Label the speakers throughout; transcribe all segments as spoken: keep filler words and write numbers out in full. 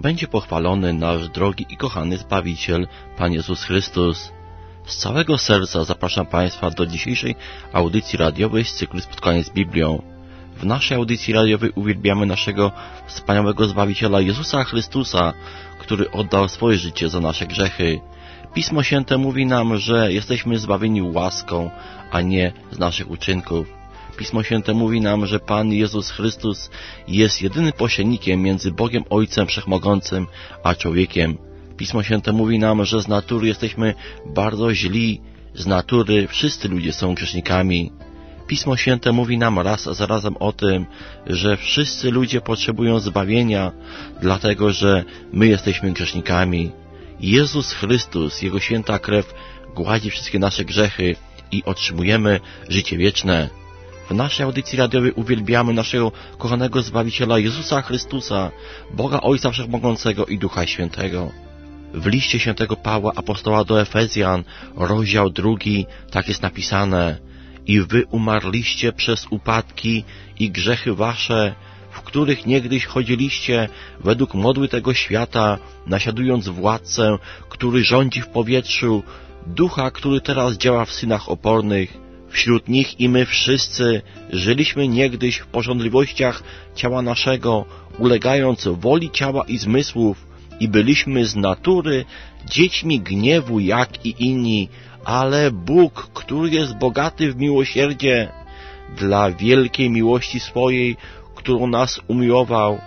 Speaker 1: będzie pochwalony nasz drogi i kochany Zbawiciel, Pan Jezus Chrystus. Z całego serca zapraszam Państwa do dzisiejszej audycji radiowej z cyklu Spotkanie z Biblią. W naszej audycji radiowej uwielbiamy naszego wspaniałego Zbawiciela Jezusa Chrystusa, który oddał swoje życie za nasze grzechy. Pismo Święte mówi nam, że jesteśmy zbawieni łaską, a nie z naszych uczynków. Pismo Święte mówi nam, że Pan Jezus Chrystus jest jedynym pośrednikiem między Bogiem Ojcem Wszechmogącym a człowiekiem. Pismo Święte mówi nam, że z natury jesteśmy bardzo źli, z natury wszyscy ludzie są grzesznikami. Pismo Święte mówi nam raz za razem o tym, że wszyscy ludzie potrzebują zbawienia, dlatego że my jesteśmy grzesznikami. Jezus Chrystus, Jego święta krew gładzi wszystkie nasze grzechy i otrzymujemy życie wieczne. W naszej audycji radiowej uwielbiamy naszego kochanego Zbawiciela Jezusa Chrystusa, Boga Ojca Wszechmogącego i Ducha Świętego. W liście świętego Pawła apostoła do Efezjan, rozdział drugi, tak jest napisane: i wy umarliście przez upadki i grzechy wasze, w których niegdyś chodziliście według modły tego świata, naśladując władcę, który rządzi w powietrzu, ducha, który teraz działa w synach opornych. Wśród nich i my wszyscy żyliśmy niegdyś w pożądliwościach ciała naszego, ulegając woli ciała i zmysłów, i byliśmy z natury dziećmi gniewu jak i inni, ale Bóg, który jest bogaty w miłosierdzie, dla wielkiej miłości swojej, którą nas umiłował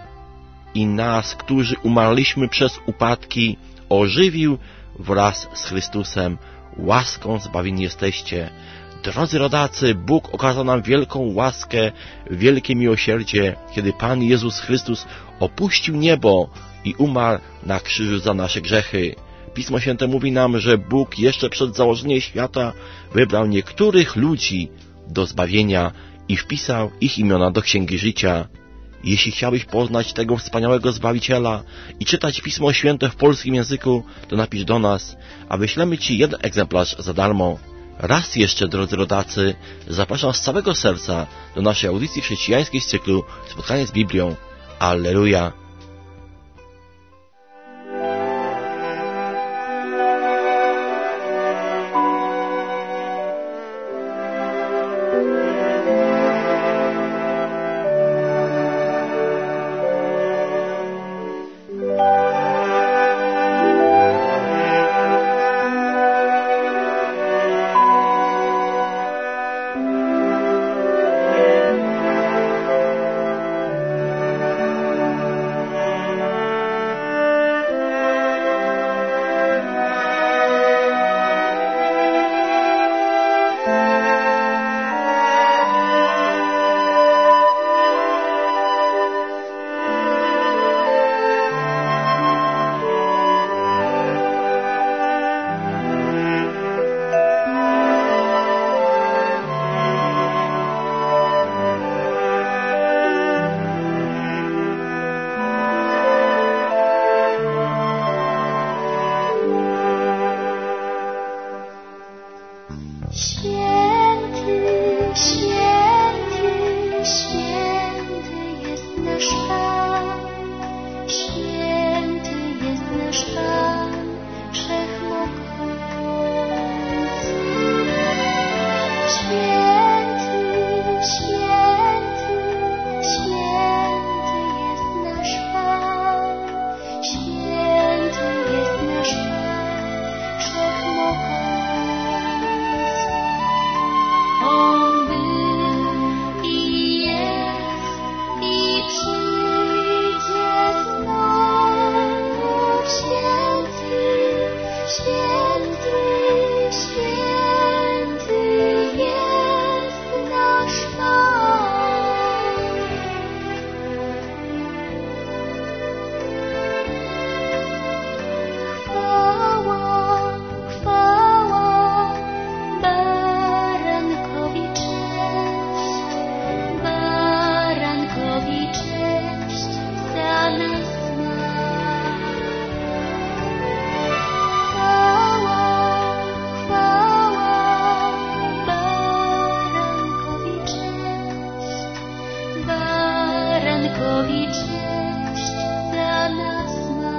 Speaker 1: i nas, którzy umarliśmy przez upadki, ożywił wraz z Chrystusem. Łaską zbawieni jesteście. Drodzy rodacy, Bóg okazał nam wielką łaskę, wielkie miłosierdzie, kiedy Pan Jezus Chrystus opuścił niebo i umarł na krzyżu za nasze grzechy. Pismo Święte mówi nam, że Bóg jeszcze przed założeniem świata wybrał niektórych ludzi do zbawienia i wpisał ich imiona do Księgi Życia. Jeśli chciałbyś poznać tego wspaniałego Zbawiciela i czytać Pismo Święte w polskim języku, to napisz do nas, a wyślemy Ci jeden egzemplarz za darmo. Raz jeszcze, drodzy rodacy, zapraszam z całego serca do naszej audycji chrześcijańskiej z cyklu Spotkanie z Biblią. Alleluja!
Speaker 2: Barankowi cześć dla nas ma.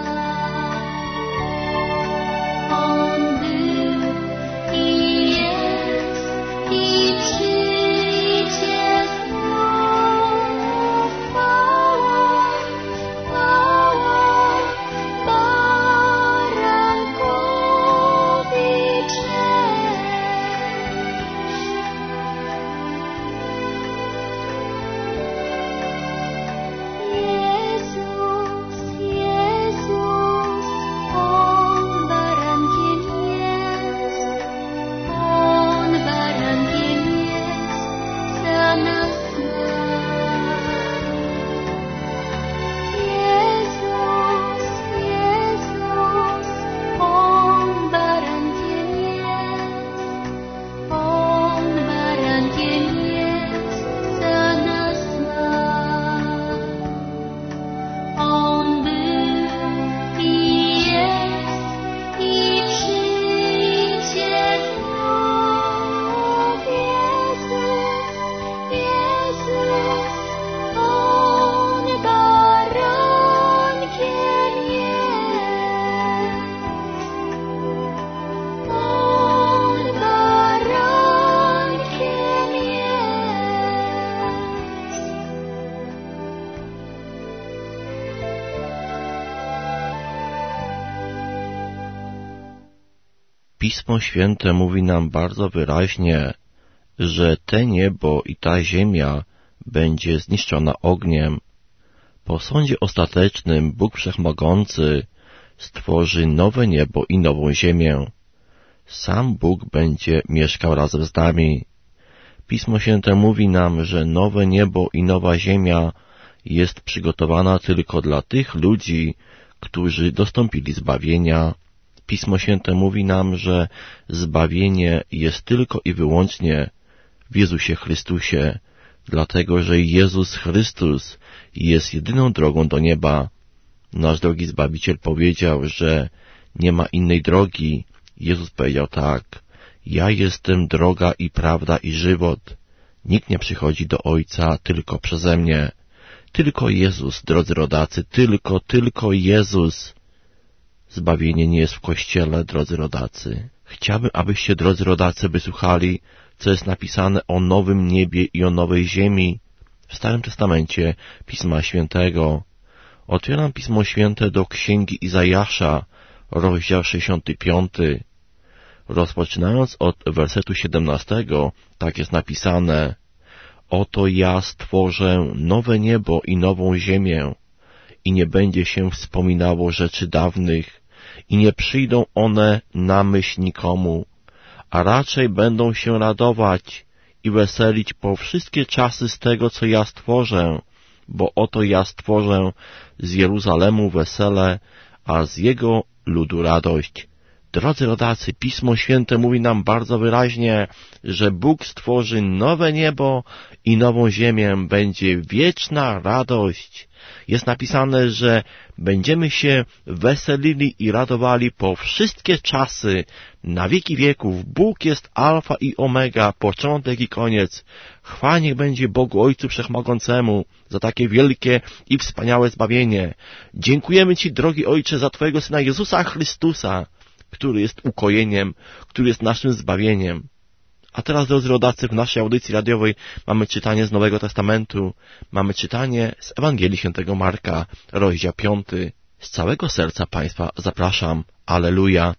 Speaker 1: Pismo Święte mówi nam bardzo wyraźnie, że te niebo i ta ziemia będzie zniszczona ogniem. Po sądzie ostatecznym Bóg Wszechmogący stworzy nowe niebo i nową ziemię. Sam Bóg będzie mieszkał razem z nami. Pismo Święte mówi nam, że nowe niebo i nowa ziemia jest przygotowana tylko dla tych ludzi, którzy dostąpili zbawienia. Pismo Święte mówi nam, że zbawienie jest tylko i wyłącznie w Jezusie Chrystusie, dlatego że Jezus Chrystus jest jedyną drogą do nieba. Nasz drogi Zbawiciel powiedział, że nie ma innej drogi. Jezus powiedział tak: ja jestem droga i prawda i żywot. Nikt nie przychodzi do Ojca tylko przeze mnie. Tylko Jezus, drodzy rodacy, tylko, tylko Jezus. Zbawienie nie jest w Kościele, drodzy rodacy. Chciałbym, abyście, drodzy rodacy, wysłuchali, co jest napisane o nowym niebie i o nowej ziemi w Starym Testamencie Pisma Świętego. Otwieram Pismo Święte do Księgi Izajasza, rozdział sześćdziesiąty piąty. Rozpoczynając od wersetu siedemnastego, tak jest napisane: oto ja stworzę nowe niebo i nową ziemię, i nie będzie się wspominało rzeczy dawnych, i nie przyjdą one na myśl nikomu, a raczej będą się radować i weselić po wszystkie czasy z tego, co ja stworzę, bo oto ja stworzę z Jeruzalemu wesele, a z jego ludu radość. Drodzy rodacy, Pismo Święte mówi nam bardzo wyraźnie, że Bóg stworzy nowe niebo i nową ziemię. Będzie wieczna radość. Jest napisane, że będziemy się weselili i radowali po wszystkie czasy, na wieki wieków. Bóg jest alfa i omega, początek i koniec. Chwała niech będzie Bogu Ojcu Wszechmogącemu za takie wielkie i wspaniałe zbawienie. Dziękujemy Ci, drogi Ojcze, za Twojego Syna Jezusa Chrystusa, który jest ukojeniem, który jest naszym zbawieniem. A teraz, drodzy rodacy, w naszej audycji radiowej mamy czytanie z Nowego Testamentu. Mamy czytanie z Ewangelii Świętego Marka, rozdział piąty. Z całego serca Państwa zapraszam. Alleluja!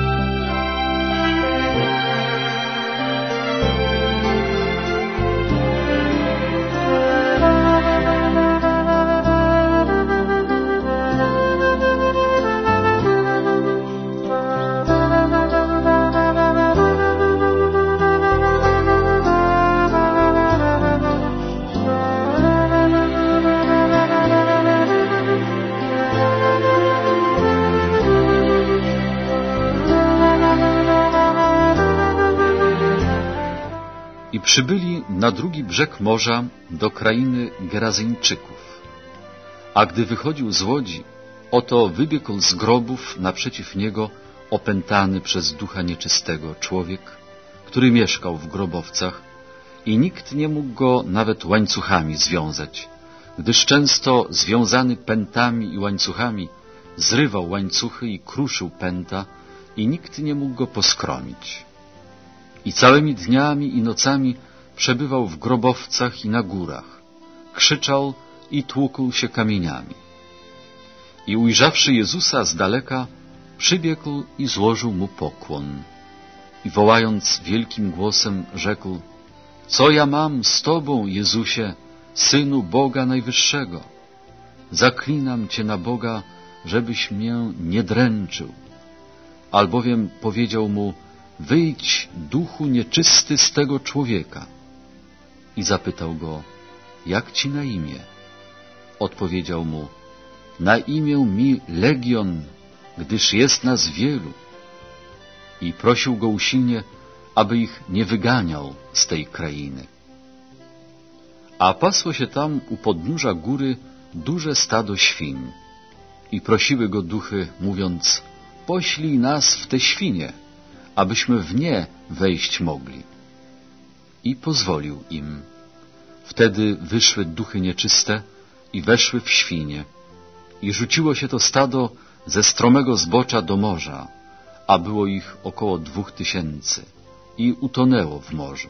Speaker 2: I przybyli na drugi brzeg morza do krainy Gerazyńczyków. A gdy wychodził z łodzi, oto wybiegł z grobów naprzeciw niego opętany przez ducha nieczystego człowiek, który mieszkał w grobowcach i nikt nie mógł go nawet łańcuchami związać, gdyż często związany pętami i łańcuchami zrywał łańcuchy i kruszył pęta i nikt nie mógł go poskromić. I całymi dniami i nocami przebywał w grobowcach i na górach, krzyczał i tłukł się kamieniami. I ujrzawszy Jezusa z daleka, przybiegł i złożył mu pokłon. I wołając wielkim głosem rzekł: co ja mam z Tobą, Jezusie, Synu Boga Najwyższego? Zaklinam Cię na Boga, żebyś mnie nie dręczył. Albowiem powiedział mu: wyjdź, duchu nieczysty, z tego człowieka. I zapytał go: jak ci na imię? Odpowiedział mu: na imię mi Legion, gdyż jest nas wielu. I prosił go usilnie, aby ich nie wyganiał z tej krainy. A pasło się tam u podnóża góry duże stado świń. I prosiły go duchy, mówiąc: poślij nas w te świnie, abyśmy w nie wejść mogli. I pozwolił im. Wtedy wyszły duchy nieczyste i weszły w świnie. I rzuciło się to stado ze stromego zbocza do morza, a było ich około dwóch tysięcy, i utonęło w morzu.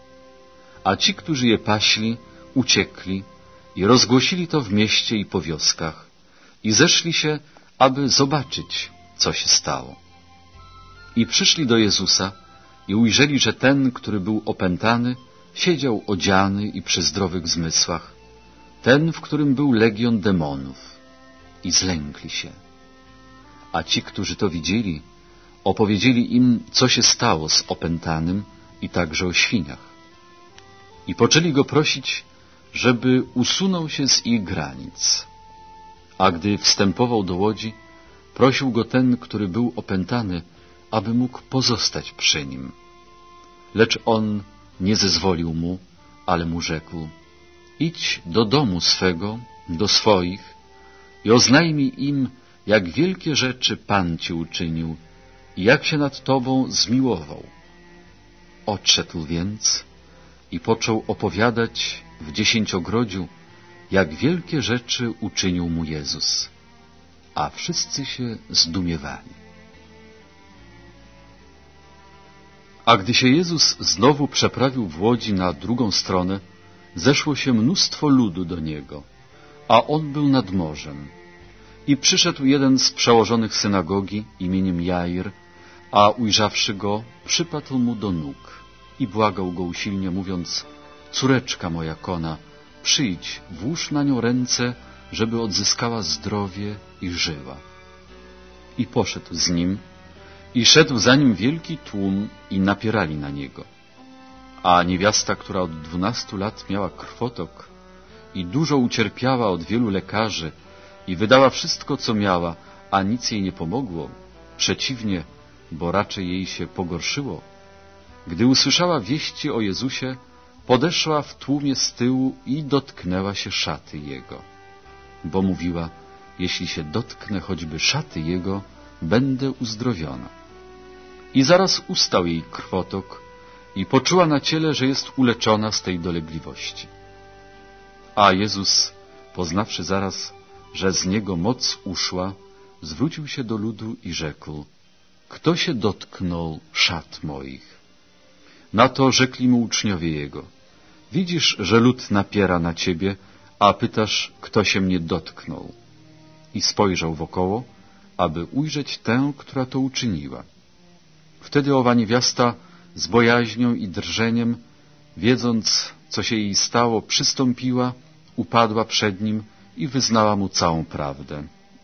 Speaker 2: A ci, którzy je paśli, uciekli i rozgłosili to w mieście i po wioskach i zeszli się, aby zobaczyć, co się stało. I przyszli do Jezusa i ujrzeli, że ten, który był opętany, siedział odziany i przy zdrowych zmysłach, ten, w którym był legion demonów, i zlękli się. A ci, którzy to widzieli, opowiedzieli im, co się stało z opętanym i także o świniach. I poczęli go prosić, żeby usunął się z ich granic. A gdy wstępował do łodzi, prosił go ten, który był opętany, aby mógł pozostać przy nim. Lecz on nie zezwolił mu, ale mu rzekł: idź do domu swego, do swoich i oznajmij im, jak wielkie rzeczy Pan ci uczynił i jak się nad tobą zmiłował. Odszedł więc i począł opowiadać w dziesięciogrodziu, jak wielkie rzeczy uczynił mu Jezus, a wszyscy się zdumiewali. A gdy się Jezus znowu przeprawił w łodzi na drugą stronę, zeszło się mnóstwo ludu do Niego, a On był nad morzem. I przyszedł jeden z przełożonych synagogi imieniem Jair, a ujrzawszy go, przypadł mu do nóg i błagał go usilnie, mówiąc: córeczka moja kona, przyjdź, włóż na nią ręce, żeby odzyskała zdrowie i żyła. I poszedł z nim, i szedł za nim wielki tłum i napierali na niego. A niewiasta, która od dwunastu lat miała krwotok i dużo ucierpiała od wielu lekarzy i wydała wszystko, co miała, a nic jej nie pomogło, przeciwnie, bo raczej jej się pogorszyło, gdy usłyszała wieści o Jezusie, podeszła w tłumie z tyłu i dotknęła się szaty Jego, bo mówiła: jeśli się dotknę choćby szaty Jego, będę uzdrowiona. I zaraz ustał jej krwotok i poczuła na ciele, że jest uleczona z tej dolegliwości. A Jezus, poznawszy zaraz, że z Niego moc uszła, zwrócił się do ludu i rzekł: kto się dotknął szat moich? Na to rzekli mu uczniowie Jego: widzisz, że lud napiera na Ciebie, a pytasz, kto się mnie dotknął? I spojrzał wokoło, aby ujrzeć tę, która to uczyniła. Wtedy owa niewiasta z bojaźnią i drżeniem, wiedząc, co się jej stało, przystąpiła, upadła przed nim i wyznała mu całą prawdę.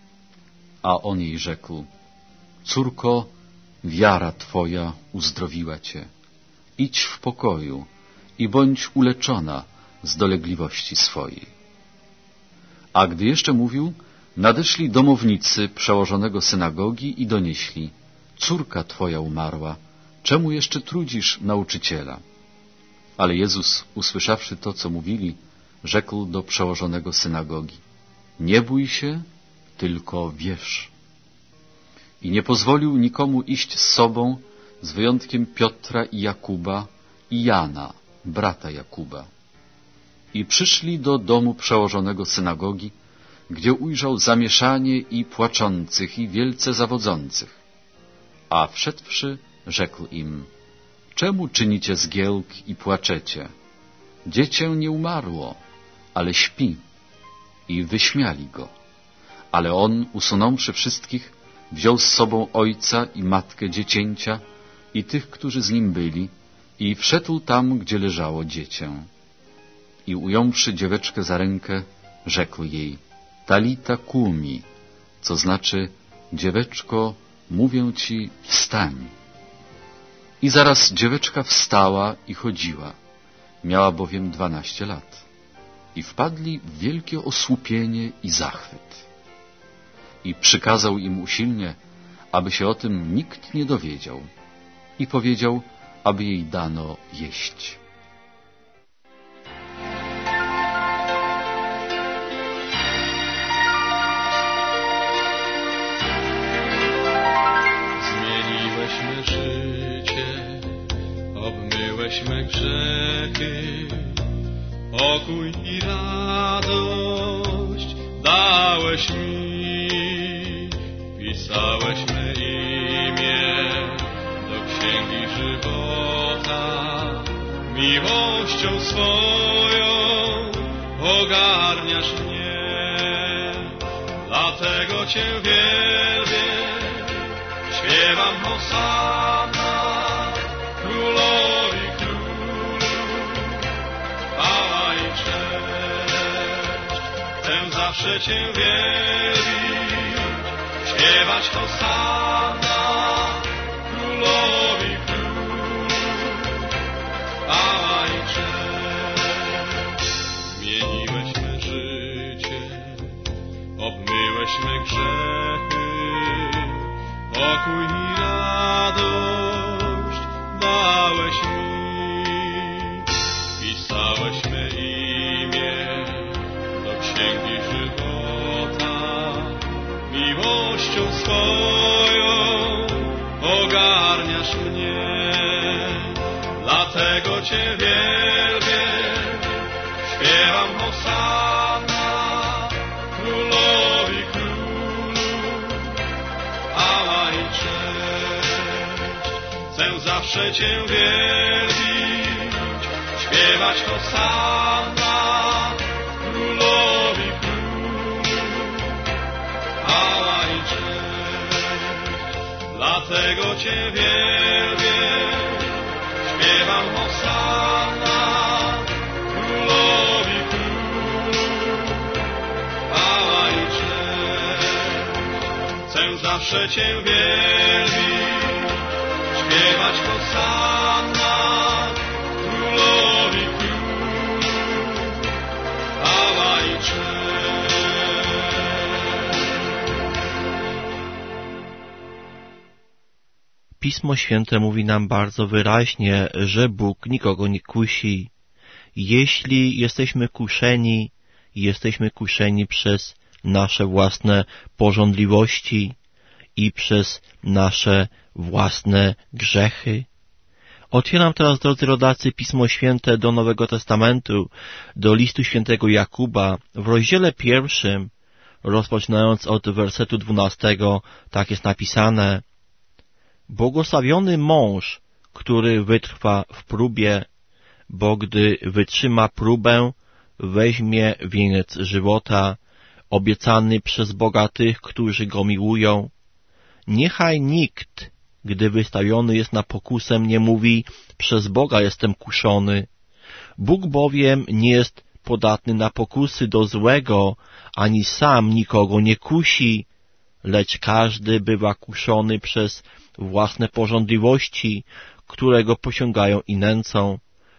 Speaker 2: A on jej rzekł: córko, wiara Twoja uzdrowiła Cię. Idź w pokoju i bądź uleczona z dolegliwości swojej. A gdy jeszcze mówił, nadeszli domownicy przełożonego synagogi i donieśli: córka Twoja umarła, czemu jeszcze trudzisz nauczyciela? Ale Jezus, usłyszawszy to, co mówili, rzekł do przełożonego synagogi: nie bój się, tylko wierz. I nie pozwolił nikomu iść z sobą, z wyjątkiem Piotra i Jakuba i Jana, brata Jakuba. I przyszli do domu przełożonego synagogi, gdzie ujrzał zamieszanie i płaczących i wielce zawodzących. A wszedłszy, rzekł im: czemu czynicie zgiełk i płaczecie? Dziecię nie umarło, ale śpi. I wyśmiali go. Ale on, usunąwszy wszystkich, wziął z sobą ojca i matkę dziecięcia i tych, którzy z nim byli, i wszedł tam, gdzie leżało dziecię. I ująwszy dzieweczkę za rękę, rzekł jej: talita kumi, co znaczy: dzieweczko, mówię ci, wstań. I zaraz dzieweczka wstała i chodziła. Miała bowiem dwanaście lat. I wpadli w wielkie osłupienie i zachwyt. I przykazał im usilnie, aby się o tym nikt nie dowiedział. I powiedział, aby jej dano jeść.
Speaker 3: Zmieniłeś me życie, obmyłeś me grzechy, pokój i radość dałeś mi. Wpisałeś me imię do księgi żywota, miłością swoją ogarniasz mnie. Dlatego Cię wielbię, śpiewam śpiewam hosanna, królowi królów, chwała i cześć. Chcę zawsze Cię wielbić, śpiewać hosanna, królowi królów, chwała i cześć. Zmieniłeś me życie, obmyłeś me grzechy, pokój i radość dałeś mi. Wpisałeś me imię do księgi żywota, miłością swoją ogarniasz mnie. Dlatego Cię wielbię, śpiewam hosanna, królowi królów, chwała i cześć. Chcę zawsze Cię wielbić, śpiewać hosanna, królowi królów, chwała i cześć. Dlatego Cię wielbię, śpiewam hosanna, królowi królów, chwała i cześć. Chcę zawsze Cię wielbić, śpiewać hosanna, królowi królów, chwała i cześć.
Speaker 1: Pismo Święte mówi nam bardzo wyraźnie, że Bóg nikogo nie kusi. Jeśli jesteśmy kuszeni, jesteśmy kuszeni przez nasze własne pożądliwości i przez nasze własne grzechy. Otwieram teraz, drodzy rodacy, Pismo Święte do Nowego Testamentu, do listu świętego Jakuba, w rozdziale pierwszym, rozpoczynając od wersetu dwunastego, tak jest napisane: Błogosławiony mąż, który wytrwa w próbie, bo gdy wytrzyma próbę, weźmie wieniec żywota, obiecany przez Boga tych, którzy Go miłują. Niechaj nikt, gdy wystawiony jest na pokusę, nie mówi: przez Boga jestem kuszony. Bóg bowiem nie jest podatny na pokusy do złego, ani sam nikogo nie kusi, lecz każdy bywa kuszony przez własne pożądliwości, które go posiągają i nęcą.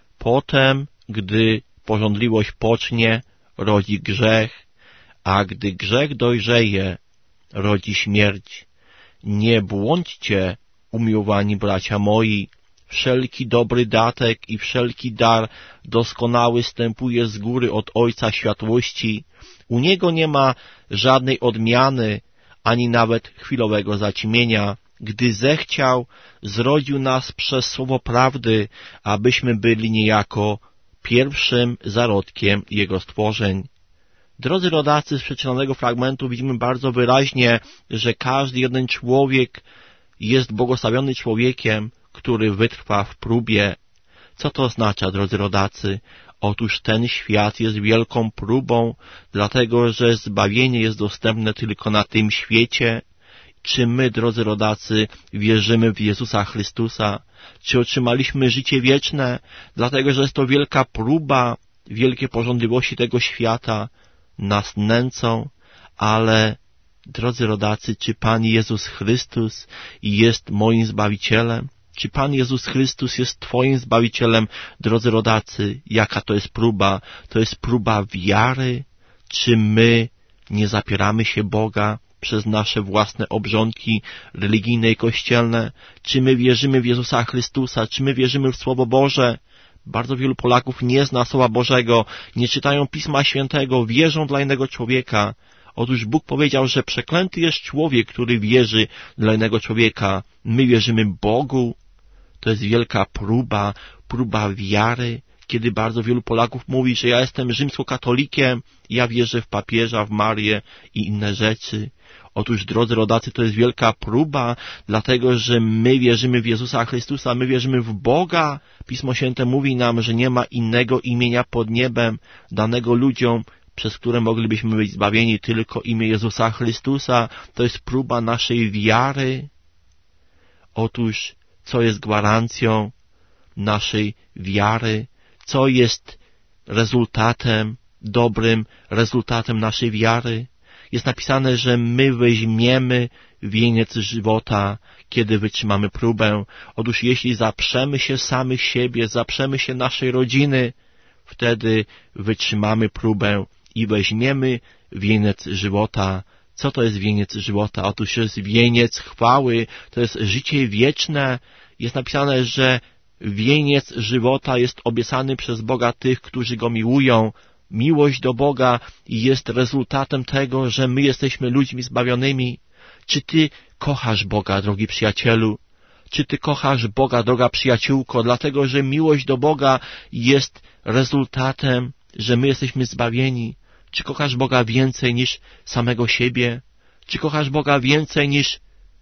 Speaker 1: Potem, gdy pożądliwość pocznie, rodzi grzech, a gdy grzech dojrzeje, rodzi śmierć. Nie błądźcie, umiłowani bracia moi, wszelki dobry datek i wszelki dar doskonały stępuje z góry od Ojca Światłości. U Niego nie ma żadnej odmiany, ani nawet chwilowego zaćmienia. Gdy zechciał, zrodził nas przez słowo prawdy, abyśmy byli niejako pierwszym zarodkiem Jego stworzeń. Drodzy rodacy, z przeczytanego fragmentu widzimy bardzo wyraźnie, że każdy jeden człowiek jest błogosławiony człowiekiem, który wytrwa w próbie. Co to oznacza, drodzy rodacy? Otóż ten świat jest wielką próbą, dlatego że zbawienie jest dostępne tylko na tym świecie. Czy my, drodzy rodacy, wierzymy w Jezusa Chrystusa? Czy otrzymaliśmy życie wieczne? Dlatego, że jest to wielka próba, wielkie pożądliwości tego świata nas nęcą, ale, drodzy rodacy, czy Pan Jezus Chrystus jest moim Zbawicielem? Czy Pan Jezus Chrystus jest Twoim Zbawicielem? Drodzy rodacy, jaka to jest próba? To jest próba wiary. Czy my nie zapieramy się Boga przez nasze własne obrządki religijne i kościelne? Czy my wierzymy w Jezusa Chrystusa? Czy my wierzymy w Słowo Boże? Bardzo wielu Polaków nie zna Słowa Bożego, nie czytają Pisma Świętego, wierzą dla innego człowieka. Otóż Bóg powiedział, że przeklęty jest człowiek, który wierzy dla innego człowieka. My wierzymy Bogu. To jest wielka próba, próba wiary, kiedy bardzo wielu Polaków mówi, że ja jestem rzymskokatolikiem, ja wierzę w papieża, w Marię i inne rzeczy. Otóż, drodzy rodacy, to jest wielka próba, dlatego że my wierzymy w Jezusa Chrystusa, my wierzymy w Boga. Pismo Święte mówi nam, że nie ma innego imienia pod niebem danego ludziom, przez które moglibyśmy być zbawieni, tylko imię Jezusa Chrystusa. To jest próba naszej wiary. Otóż, co jest gwarancją naszej wiary? Co jest rezultatem, dobrym rezultatem naszej wiary? Jest napisane, że my weźmiemy wieniec żywota, kiedy wytrzymamy próbę. Otóż jeśli zaprzemy się samych siebie, zaprzemy się naszej rodziny, wtedy wytrzymamy próbę i weźmiemy wieniec żywota. Co to jest wieniec żywota? Otóż to jest wieniec chwały, to jest życie wieczne. Jest napisane, że wieniec żywota jest obiecany przez Boga tych, którzy Go miłują. Miłość do Boga jest rezultatem tego, że my jesteśmy ludźmi zbawionymi. Czy Ty kochasz Boga, drogi przyjacielu? Czy Ty kochasz Boga, droga przyjaciółko? Dlatego, że miłość do Boga jest rezultatem, że my jesteśmy zbawieni. Czy kochasz Boga więcej niż samego siebie? Czy kochasz Boga więcej niż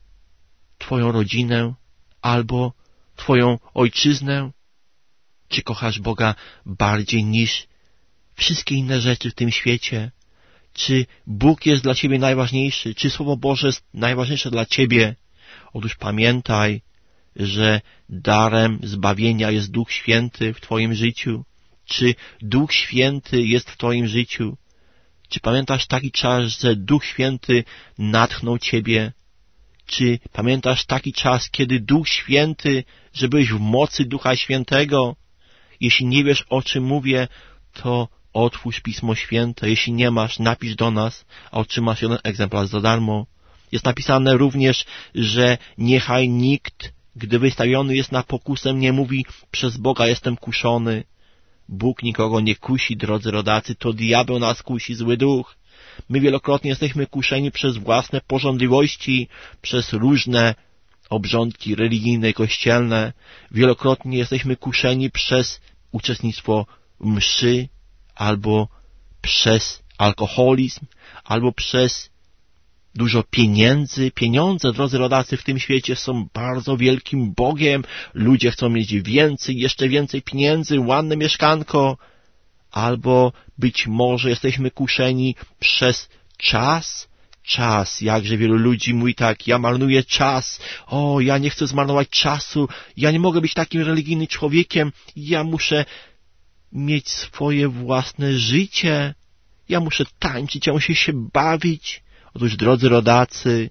Speaker 1: Twoją rodzinę albo Twoją ojczyznę? Czy kochasz Boga bardziej niż wszystkie inne rzeczy w tym świecie? Czy Bóg jest dla Ciebie najważniejszy? Czy Słowo Boże jest najważniejsze dla Ciebie? Otóż pamiętaj, że darem zbawienia jest Duch Święty w Twoim życiu. Czy Duch Święty jest w Twoim życiu? Czy pamiętasz taki czas, że Duch Święty natchnął Ciebie? Czy pamiętasz taki czas, kiedy Duch Święty, że byłeś w mocy Ducha Świętego? Jeśli nie wiesz, o czym mówię, to otwórz Pismo Święte. Jeśli nie masz, napisz do nas, a otrzymasz jeden egzemplarz za darmo. Jest napisane również, że niechaj nikt, gdy wystawiony jest na pokusę, nie mówi: przez Boga jestem kuszony. Bóg nikogo nie kusi, drodzy rodacy, to diabeł nas kusi, zły duch. My wielokrotnie jesteśmy kuszeni przez własne pożądliwości, przez różne obrządki religijne i kościelne. Wielokrotnie jesteśmy kuszeni przez uczestnictwo w mszy, albo przez alkoholizm, albo przez dużo pieniędzy. Pieniądze, drodzy rodacy, w tym świecie są bardzo wielkim Bogiem. Ludzie chcą mieć więcej, jeszcze więcej pieniędzy, ładne mieszkanko. Albo być może jesteśmy kuszeni przez czas. Czas, jakże wielu ludzi mówi tak: ja marnuję czas, o, ja nie chcę zmarnować czasu, ja nie mogę być takim religijnym człowiekiem, ja muszę mieć swoje własne życie, ja muszę tańczyć, ja muszę się bawić. Otóż, drodzy rodacy,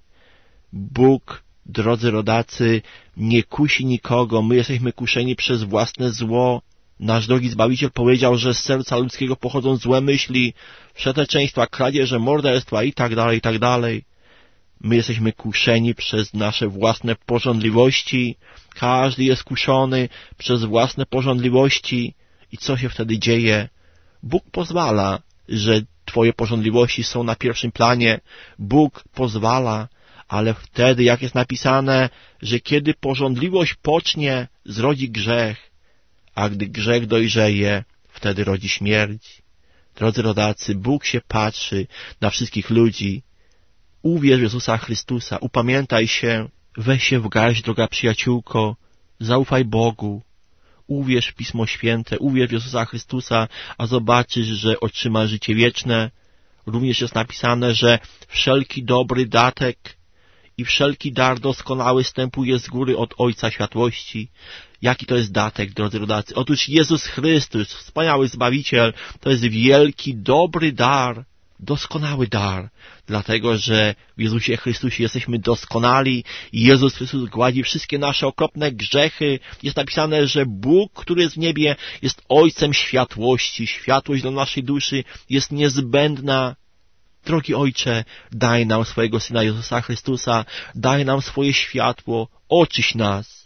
Speaker 1: Bóg, drodzy rodacy, nie kusi nikogo. My jesteśmy kuszeni przez własne zło. Nasz drogi Zbawiciel powiedział, że z serca ludzkiego pochodzą złe myśli, przeteczeństwa, kradzieże, morderstwa i tak dalej, i tak dalej. My jesteśmy kuszeni przez nasze własne pożądliwości. Każdy jest kuszony przez własne pożądliwości. I co się wtedy dzieje? Bóg pozwala, że Twoje pożądliwości są na pierwszym planie. Bóg pozwala, ale wtedy, jak jest napisane, że kiedy pożądliwość pocznie, zrodzi grzech, a gdy grzech dojrzeje, wtedy rodzi śmierć. Drodzy rodacy, Bóg się patrzy na wszystkich ludzi. Uwierz w Jezusa Chrystusa, upamiętaj się, weź się w garść, droga przyjaciółko, zaufaj Bogu. Uwierz w Pismo Święte, uwierz w Jezusa Chrystusa, a zobaczysz, że otrzymasz życie wieczne. Również jest napisane, że wszelki dobry datek i wszelki dar doskonały zstępuje z góry od Ojca Światłości. Jaki to jest datek, drodzy rodacy? Otóż Jezus Chrystus, wspaniały Zbawiciel, to jest wielki, dobry dar, doskonały dar, dlatego że w Jezusie Chrystusie jesteśmy doskonali i Jezus Chrystus gładzi wszystkie nasze okropne grzechy. Jest napisane, że Bóg, który jest w niebie, jest Ojcem światłości. Światłość dla naszej duszy jest niezbędna. Drogi Ojcze, daj nam swojego Syna Jezusa Chrystusa, daj nam swoje światło, oczyść nas.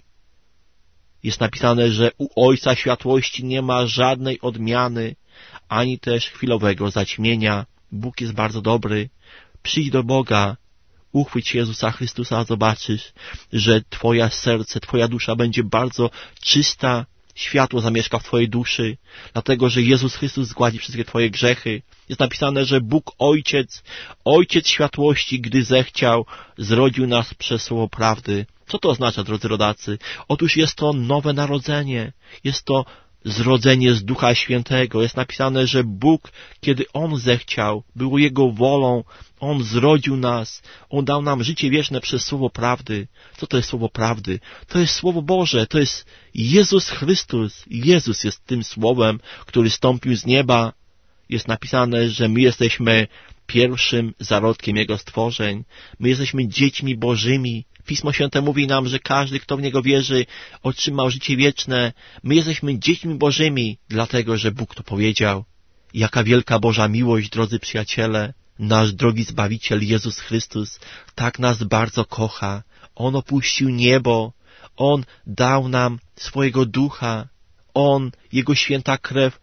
Speaker 1: Jest napisane, że u Ojca światłości nie ma żadnej odmiany, ani też chwilowego zaćmienia. Bóg jest bardzo dobry. Przyjdź do Boga, uchwyć się Jezusa Chrystusa, a zobaczysz, że Twoje serce, Twoja dusza będzie bardzo czysta. Światło zamieszka w Twojej duszy, dlatego że Jezus Chrystus zgładzi wszystkie Twoje grzechy. Jest napisane, że Bóg Ojciec, Ojciec światłości, gdy zechciał, zrodził nas przez słowo prawdy. Co to oznacza, drodzy rodacy? Otóż jest to nowe narodzenie. Jest to zrodzenie z Ducha Świętego. Jest napisane, że Bóg, kiedy On zechciał, było Jego wolą, On zrodził nas, On dał nam życie wieczne przez Słowo Prawdy. Co to jest Słowo Prawdy? To jest Słowo Boże, to jest Jezus Chrystus. Jezus jest tym Słowem, który stąpił z nieba. Jest napisane, że my jesteśmy pierwszym zarodkiem Jego stworzeń. My jesteśmy dziećmi Bożymi. Pismo Święte mówi nam, że każdy, kto w Niego wierzy, otrzymał życie wieczne. My jesteśmy dziećmi Bożymi, dlatego, że Bóg to powiedział. Jaka wielka Boża miłość, drodzy przyjaciele. Nasz drogi Zbawiciel Jezus Chrystus tak nas bardzo kocha. On opuścił niebo. On dał nam swojego Ducha. On, Jego święta krew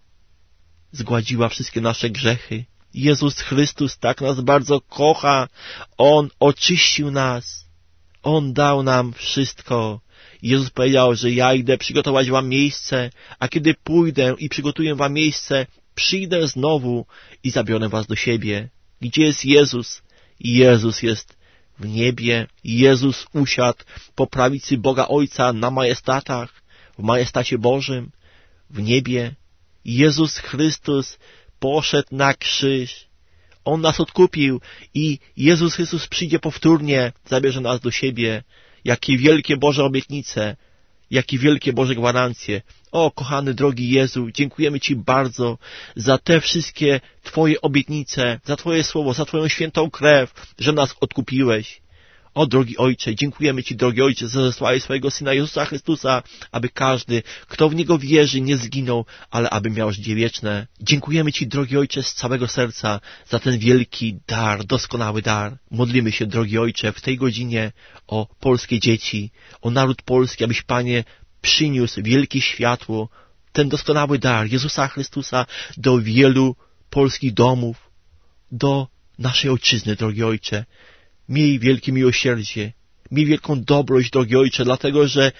Speaker 1: zgładziła wszystkie nasze grzechy. Jezus Chrystus tak nas bardzo kocha. On oczyścił nas. On dał nam wszystko. Jezus powiedział, że ja idę przygotować wam miejsce, a kiedy pójdę i przygotuję wam miejsce, przyjdę znowu i zabiorę was do siebie. Gdzie jest Jezus? Jezus jest w niebie. Jezus usiadł po prawicy Boga Ojca na majestatach, w majestacie Bożym, w niebie. Jezus Chrystus poszedł na krzyż. On nas odkupił i Jezus Chrystus przyjdzie powtórnie, zabierze nas do siebie. Jakie wielkie Boże obietnice, jakie wielkie Boże gwarancje. O, kochany, drogi Jezu, dziękujemy Ci bardzo za te wszystkie Twoje obietnice, za Twoje słowo, za Twoją świętą krew, że nas odkupiłeś. O, drogi Ojcze, dziękujemy Ci, drogi Ojcze, za zesłałeś swojego Syna Jezusa Chrystusa, aby każdy, kto w Niego wierzy, nie zginął, ale aby miał życie wieczne. Dziękujemy Ci, drogi Ojcze, z całego serca za ten wielki dar, doskonały dar. Modlimy się, drogi Ojcze, w tej godzinie o polskie dzieci, o naród polski, abyś, Panie, przyniósł wielkie światło, ten doskonały dar Jezusa Chrystusa do wielu polskich domów, do naszej ojczyzny, drogi Ojcze. Miej wielkie miłosierdzie, miej wielką dobroć, drogi Ojcze, dlatego, że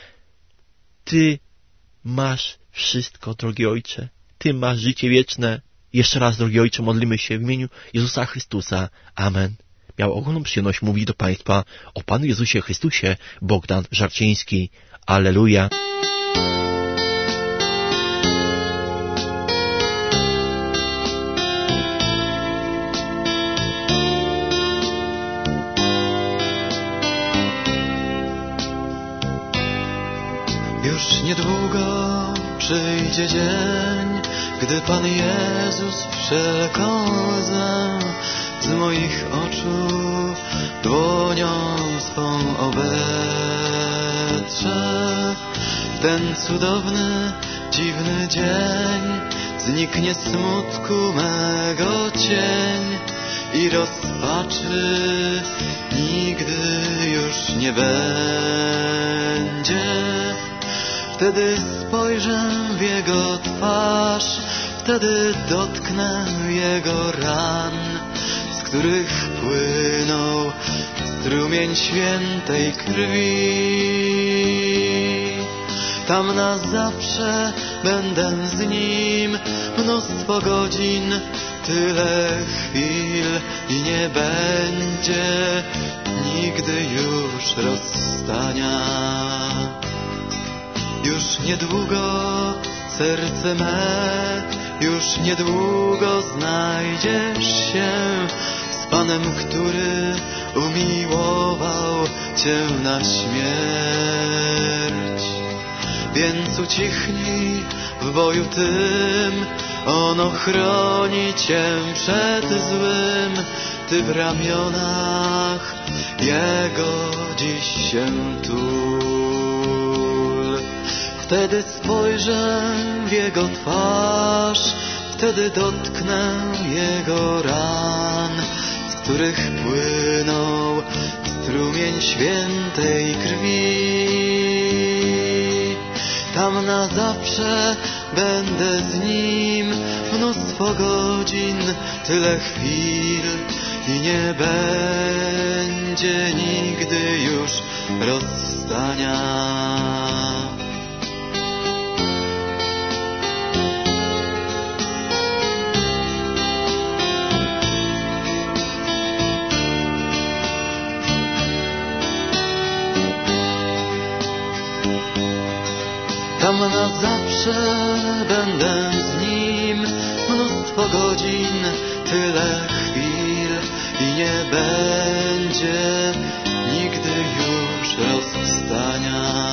Speaker 1: Ty masz wszystko, drogi Ojcze. Ty masz życie wieczne. Jeszcze raz, drogi Ojcze, modlimy się w imieniu Jezusa Chrystusa. Amen. Miał ogromną przyjemność mówić do Państwa o Panu Jezusie Chrystusie Bogdan Żarczyński. Alleluja.
Speaker 3: Już niedługo przyjdzie dzień, gdy Pan Jezus wszelką łzę z moich oczu dłonią swą obetrze. W ten cudowny, dziwny dzień zniknie smutku mego cień i rozpaczy nigdy już nie będzie. Wtedy spojrzę w Jego twarz, wtedy dotknę Jego ran, z których płynął strumień świętej krwi. Tam na zawsze będę z Nim, mnóstwo godzin, tyle chwil i nie będzie nigdy już rozstania. Już niedługo serce me, już niedługo znajdziesz się z Panem, który umiłował Cię na śmierć. Więc ucichnij w boju tym, On ochroni Cię przed złym, Ty w ramionach Jego dziś się tul. Wtedy spojrzę w Jego twarz, wtedy dotknę Jego ran, z których płynął strumień świętej krwi. Tam na zawsze będę z Nim, mnóstwo godzin, tyle chwil i nie będzie nigdy już rozstania. Tam na zawsze przebędę z Nim mnóstwo godzin, tyle chwil i nie będzie nigdy już rozstania.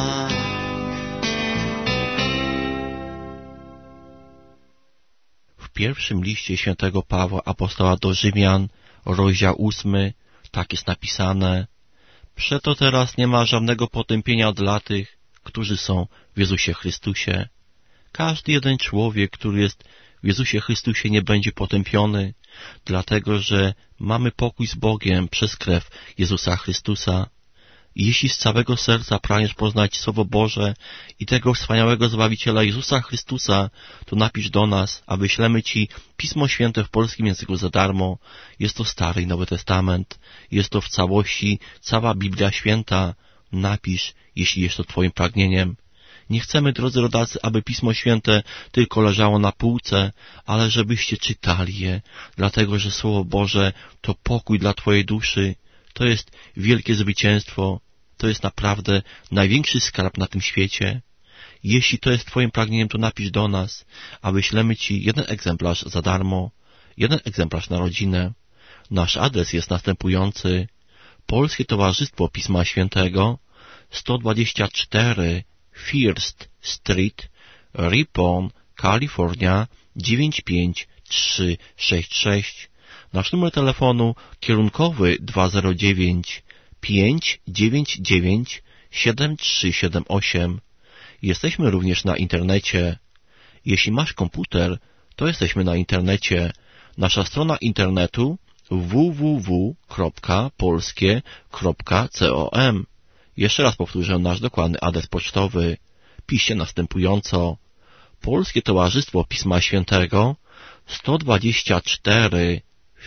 Speaker 1: W pierwszym liście świętego Pawła apostoła do Rzymian, rozdział ósmy, tak jest napisane: Przeto teraz nie ma żadnego potępienia dla tych, którzy są w Jezusie Chrystusie. Każdy jeden człowiek, który jest w Jezusie Chrystusie, nie będzie potępiony, dlatego że mamy pokój z Bogiem przez krew Jezusa Chrystusa. I jeśli z całego serca pragniesz poznać Słowo Boże i tego wspaniałego Zbawiciela Jezusa Chrystusa, to napisz do nas, a wyślemy Ci Pismo Święte w polskim języku za darmo. Jest to Stary i Nowy Testament. Jest to w całości cała Biblia Święta. Napisz, jeśli jest to Twoim pragnieniem. Nie chcemy, drodzy rodacy, aby Pismo Święte tylko leżało na półce, ale żebyście czytali je, dlatego że Słowo Boże to pokój dla Twojej duszy. To jest wielkie zwycięstwo. To jest naprawdę największy skarb na tym świecie. Jeśli to jest Twoim pragnieniem, to napisz do nas, a wyślemy Ci jeden egzemplarz za darmo, jeden egzemplarz na rodzinę. Nasz adres jest następujący: Polskie Towarzystwo Pisma Świętego, sto dwadzieścia cztery First Street, Ripon, Kalifornia, dziewięć pięć trzy sześć sześć. Nasz numer telefonu kierunkowy dwa zero dziewięć pięć dziewięć dziewięć siedem trzy siedem osiem. Jesteśmy również na internecie. Jeśli masz komputer, to jesteśmy na internecie. Nasza strona internetu w w w kropka polskie kropka com. Jeszcze raz powtórzę nasz dokładny adres pocztowy. Piszcie następująco: Polskie Towarzystwo Pisma Świętego, sto dwadzieścia cztery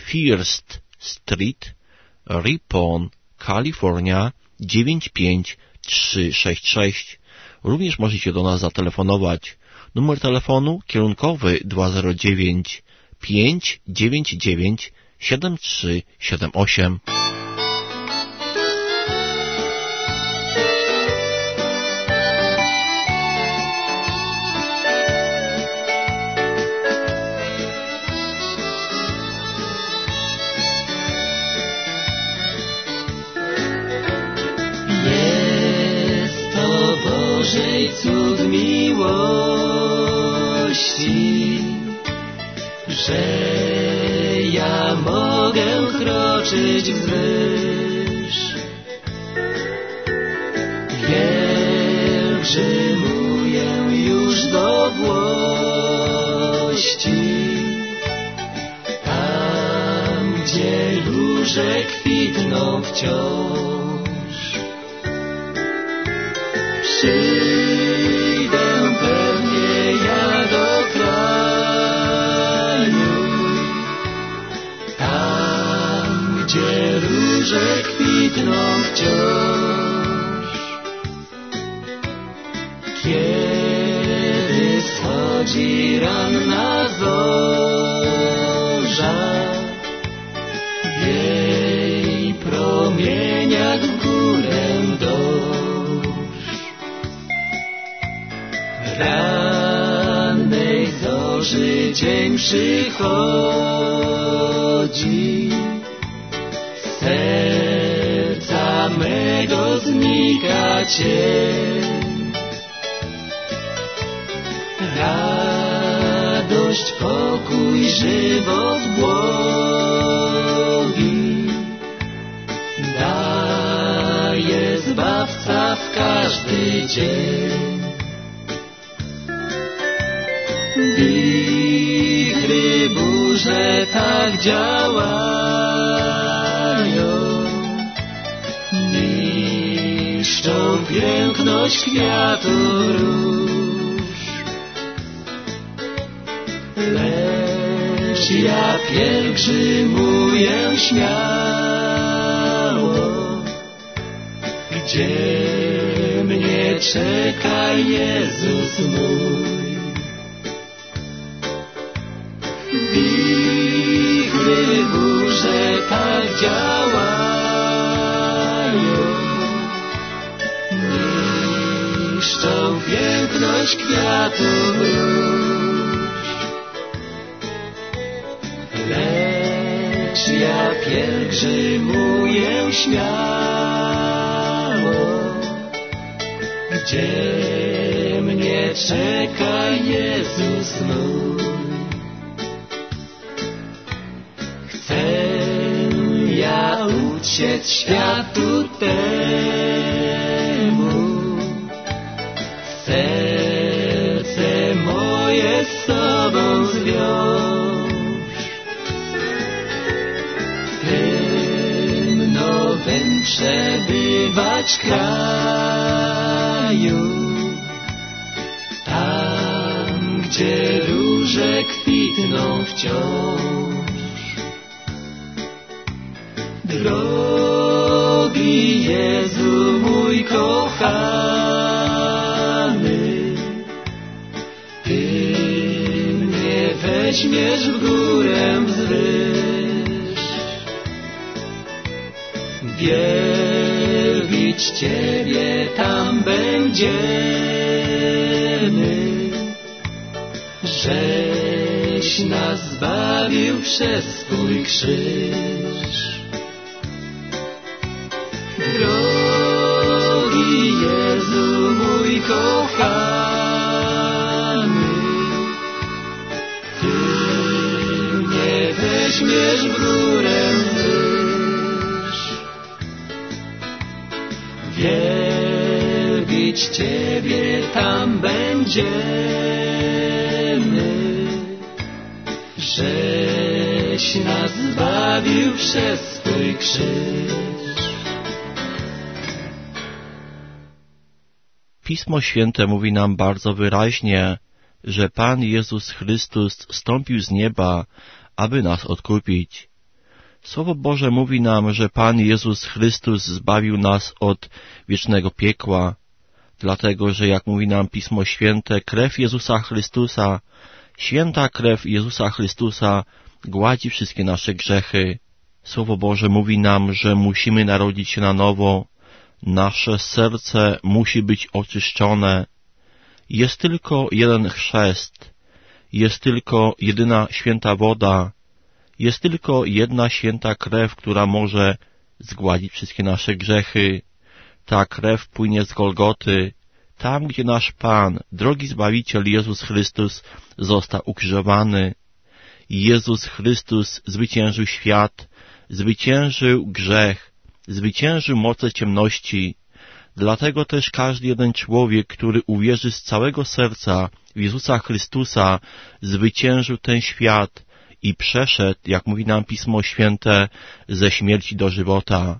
Speaker 1: First Street, Ripon, Kalifornia, dziewięć pięć trzy sześć sześć. Również możecie do nas zatelefonować. Numer telefonu kierunkowy dwa zero dziewięć pięć dziewięć dziewięć siedem trzy siedem osiem.
Speaker 4: Cud miłości, że ja mogę kroczyć wzwyż. Pielgrzymuję już do włości, tam gdzie róże kwitną wciąż. Przyjdę pewnie ja do kraju, tam gdzie róże kwitną wciąż. Kiedy schodzi ranna zorza, w jej promieniach w górę dąż. Rannej zorzy dzień przychodzi, z serca mego znika cień. Radość, pokój, żywot błogi daje Zbawca w każdy dzień. Wichry, burze tak działają, niszczą piękność kwiatów róż. Lecz ja pielgrzymuję śmiało, gdzie mnie czeka Jezus mój. Wichry, burze tak działają, niszczą błyszczą piękność kwiatów róż. Lecz ja pielgrzymuję śmiało, gdzie mnie czeka Jezus mój. Chcę ja uciec światu temu, serce moje z sobą zwiąż. W tym nowym przebywać kraju, tam gdzie róże kwitną wciąż. Drogi Jezu mój kochany, Ty mnie weźmiesz w górę wzwyż. Wielbić Ciebie tam będziemy, żeś nas zbawił przez swój krzyż. Drogi Jezu mój kochany, Ty mnie weźmiesz w górę wzwyż. Wielbić Ciebie tam będziemy, żeś nas zbawił przez swój krzyż.
Speaker 1: Pismo Święte mówi nam bardzo wyraźnie, że Pan Jezus Chrystus zstąpił z nieba, aby nas odkupić. Słowo Boże mówi nam, że Pan Jezus Chrystus zbawił nas od wiecznego piekła, dlatego że, jak mówi nam Pismo Święte, krew Jezusa Chrystusa, święta krew Jezusa Chrystusa gładzi wszystkie nasze grzechy. Słowo Boże mówi nam, że musimy narodzić się na nowo, nasze serce musi być oczyszczone. Jest tylko jeden chrzest, jest tylko jedyna święta woda, jest tylko jedna święta krew, która może zgładzić wszystkie nasze grzechy. Ta krew płynie z Golgoty, tam gdzie nasz Pan, drogi Zbawiciel Jezus Chrystus został ukrzyżowany. Jezus Chrystus zwyciężył świat, zwyciężył grzech, zwyciężył moce ciemności. Dlatego też każdy jeden człowiek, który uwierzy z całego serca w Jezusa Chrystusa, zwyciężył ten świat i przeszedł, jak mówi nam Pismo Święte, ze śmierci do żywota.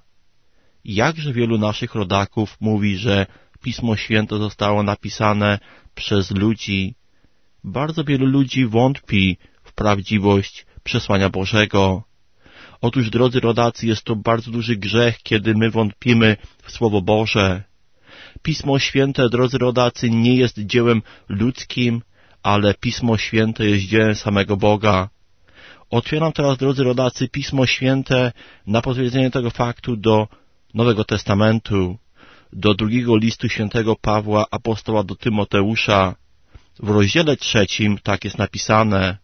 Speaker 1: Jakże wielu naszych rodaków mówi, że Pismo Święte zostało napisane przez ludzi. Bardzo wielu ludzi wątpi w prawdziwość przesłania Bożego. Otóż, drodzy rodacy, jest to bardzo duży grzech, kiedy my wątpimy w Słowo Boże. Pismo Święte, drodzy rodacy, nie jest dziełem ludzkim, ale Pismo Święte jest dziełem samego Boga. Otwieram teraz, drodzy rodacy, Pismo Święte na potwierdzenie tego faktu do Nowego Testamentu, do drugiego listu świętego Pawła, apostoła do Tymoteusza. W rozdziale trzecim tak jest napisane: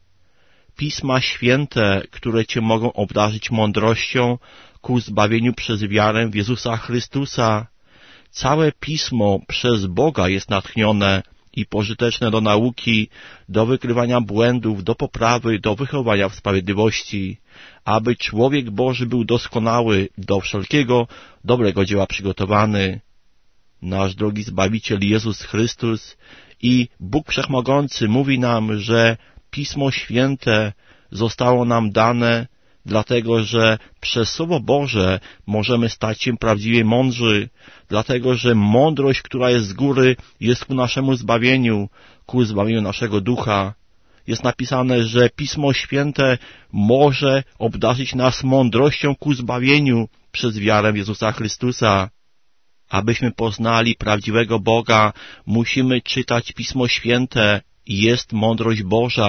Speaker 1: Pisma Święte, które Cię mogą obdarzyć mądrością ku zbawieniu przez wiarę w Jezusa Chrystusa. Całe Pismo przez Boga jest natchnione i pożyteczne do nauki, do wykrywania błędów, do poprawy, do wychowania w sprawiedliwości, aby człowiek Boży był doskonały, do wszelkiego dobrego dzieła przygotowany. Nasz drogi Zbawiciel Jezus Chrystus i Bóg Wszechmogący mówi nam, że Pismo Święte zostało nam dane, dlatego że przez Słowo Boże możemy stać się prawdziwie mądrzy, dlatego że mądrość, która jest z góry, jest ku naszemu zbawieniu, ku zbawieniu naszego ducha. Jest napisane, że Pismo Święte może obdarzyć nas mądrością ku zbawieniu przez wiarę w Jezusa Chrystusa. Abyśmy poznali prawdziwego Boga, musimy czytać Pismo Święte. Jest mądrość Boża,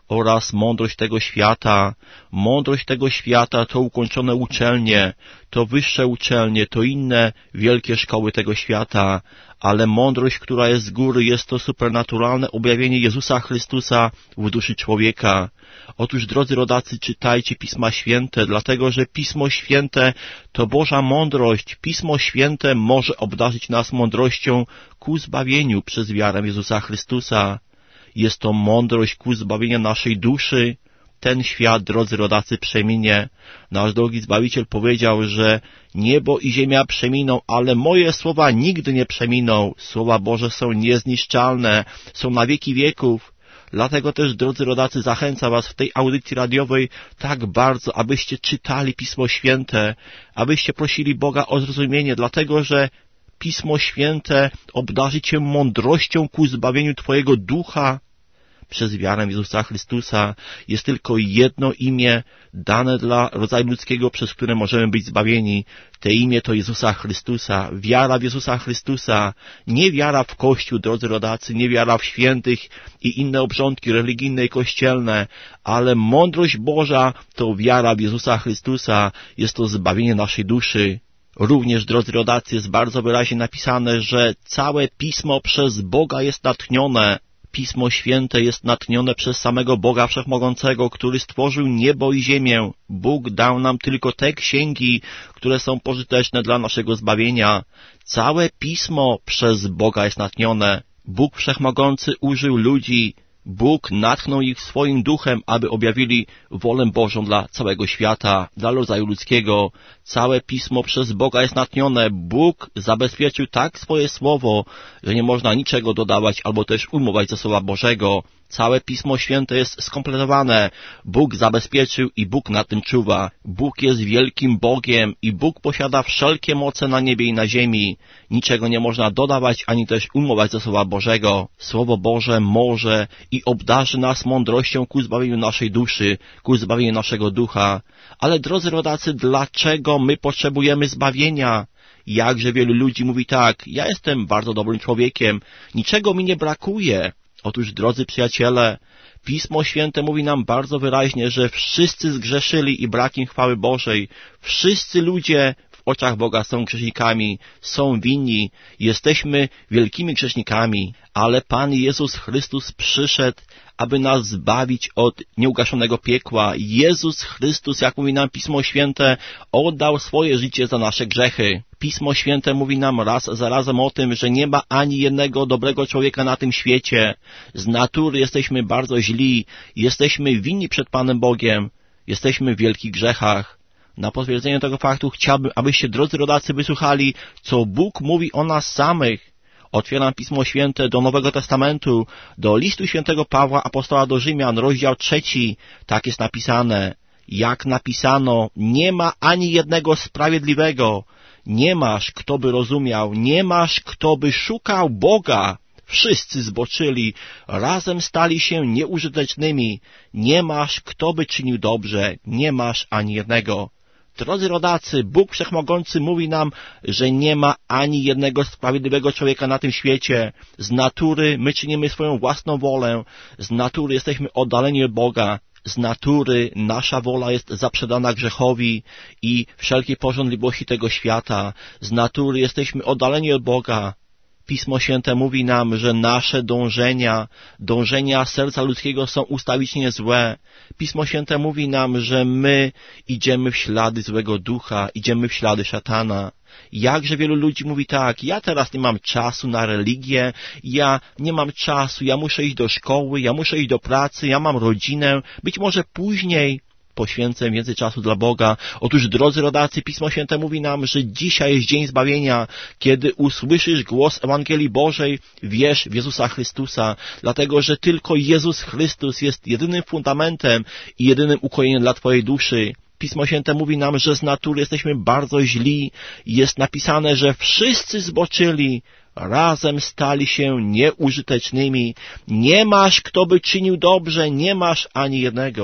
Speaker 1: oraz mądrość tego świata. Mądrość tego świata to ukończone uczelnie, to wyższe uczelnie, to inne wielkie szkoły tego świata, ale mądrość, która jest z góry, jest to supernaturalne objawienie Jezusa Chrystusa w duszy człowieka. Otóż, drodzy rodacy, czytajcie Pisma Święte, dlatego że Pismo Święte to Boża mądrość. Pismo Święte może obdarzyć nas mądrością ku zbawieniu przez wiarę w Jezusa Chrystusa. Jest to mądrość ku zbawieniu naszej duszy. Ten świat, drodzy rodacy, przeminie. Nasz drogi Zbawiciel powiedział, że niebo i ziemia przeminą, ale moje słowa nigdy nie przeminą. Słowa Boże są niezniszczalne, są na wieki wieków. Dlatego też, drodzy rodacy, zachęcam was w tej audycji radiowej tak bardzo, abyście czytali Pismo Święte, abyście prosili Boga o zrozumienie, dlatego że Pismo Święte obdarzy cię mądrością ku zbawieniu twojego ducha przez wiarę w Jezusa Chrystusa. Jest tylko jedno imię dane dla rodzaju ludzkiego, przez które możemy być zbawieni. Te imię to Jezusa Chrystusa. Wiara w Jezusa Chrystusa. Nie wiara w Kościół, drodzy rodacy, nie wiara w świętych i inne obrządki religijne i kościelne, ale mądrość Boża to wiara w Jezusa Chrystusa. Jest to zbawienie naszej duszy. Również, drodzy rodacy, jest bardzo wyraźnie napisane, że całe Pismo przez Boga jest natchnione. Pismo Święte jest natchnione przez samego Boga Wszechmogącego, który stworzył niebo i ziemię. Bóg dał nam tylko te księgi, które są pożyteczne dla naszego zbawienia. Całe Pismo przez Boga jest natchnione. Bóg Wszechmogący użył ludzi. Bóg natchnął ich swoim duchem, aby objawili wolę Bożą dla całego świata, dla rodzaju ludzkiego. Całe Pismo przez Boga jest natchnione. Bóg zabezpieczył tak swoje słowo, że nie można niczego dodawać albo też ujmować ze słowa Bożego. Całe Pismo Święte jest skompletowane. Bóg zabezpieczył i Bóg nad tym czuwa. Bóg jest wielkim Bogiem i Bóg posiada wszelkie moce na niebie i na ziemi. Niczego nie można dodawać ani też ujmować ze słowa Bożego. Słowo Boże może i obdarzy nas mądrością ku zbawieniu naszej duszy, ku zbawieniu naszego ducha. Ale, drodzy rodacy, dlaczego my potrzebujemy zbawienia? Jakże wielu ludzi mówi tak: ja jestem bardzo dobrym człowiekiem, niczego mi nie brakuje. Otóż, drodzy przyjaciele, Pismo Święte mówi nam bardzo wyraźnie, że wszyscy zgrzeszyli i brak im chwały Bożej. Wszyscy ludzie w oczach Boga są grzesznikami, są winni, jesteśmy wielkimi grzesznikami, ale Pan Jezus Chrystus przyszedł, aby nas zbawić od nieugaszonego piekła. Jezus Chrystus, jak mówi nam Pismo Święte, oddał swoje życie za nasze grzechy. Pismo Święte mówi nam raz za razem o tym, że nie ma ani jednego dobrego człowieka na tym świecie. Z natury jesteśmy bardzo źli, jesteśmy winni przed Panem Bogiem, jesteśmy w wielkich grzechach. Na potwierdzenie tego faktu chciałbym, abyście, drodzy rodacy, wysłuchali, co Bóg mówi o nas samych. Otwieram Pismo Święte do Nowego Testamentu, do listu świętego Pawła, apostoła do Rzymian, rozdział trzeci. Tak jest napisane. Jak napisano, nie ma ani jednego sprawiedliwego. Nie masz, kto by rozumiał, nie masz, kto by szukał Boga. Wszyscy zboczyli, razem stali się nieużytecznymi. Nie masz, kto by czynił dobrze, nie masz ani jednego. Drodzy rodacy, Bóg Wszechmogący mówi nam, że nie ma ani jednego sprawiedliwego człowieka na tym świecie. Z natury my czynimy swoją własną wolę, z natury jesteśmy oddaleni od Boga. Z natury nasza wola jest zaprzedana grzechowi i wszelkiej pożądliwości tego świata. Z natury jesteśmy oddaleni od Boga. Pismo Święte mówi nam, że nasze dążenia, dążenia serca ludzkiego są ustawicznie złe. Pismo Święte mówi nam, że my idziemy w ślady złego ducha, idziemy w ślady szatana. Jakże wielu ludzi mówi tak: ja teraz nie mam czasu na religię, ja nie mam czasu, ja muszę iść do szkoły, ja muszę iść do pracy, ja mam rodzinę, być może później poświęcę więcej czasu dla Boga. Otóż, drodzy rodacy, Pismo Święte mówi nam, że dzisiaj jest dzień zbawienia. Kiedy usłyszysz głos Ewangelii Bożej, wierz w Jezusa Chrystusa, dlatego że tylko Jezus Chrystus jest jedynym fundamentem i jedynym ukojeniem dla twojej duszy. Pismo Święte mówi nam, że z natury jesteśmy bardzo źli. Jest napisane, że wszyscy zboczyli, razem stali się nieużytecznymi. Nie masz, kto by czynił dobrze, nie masz ani jednego.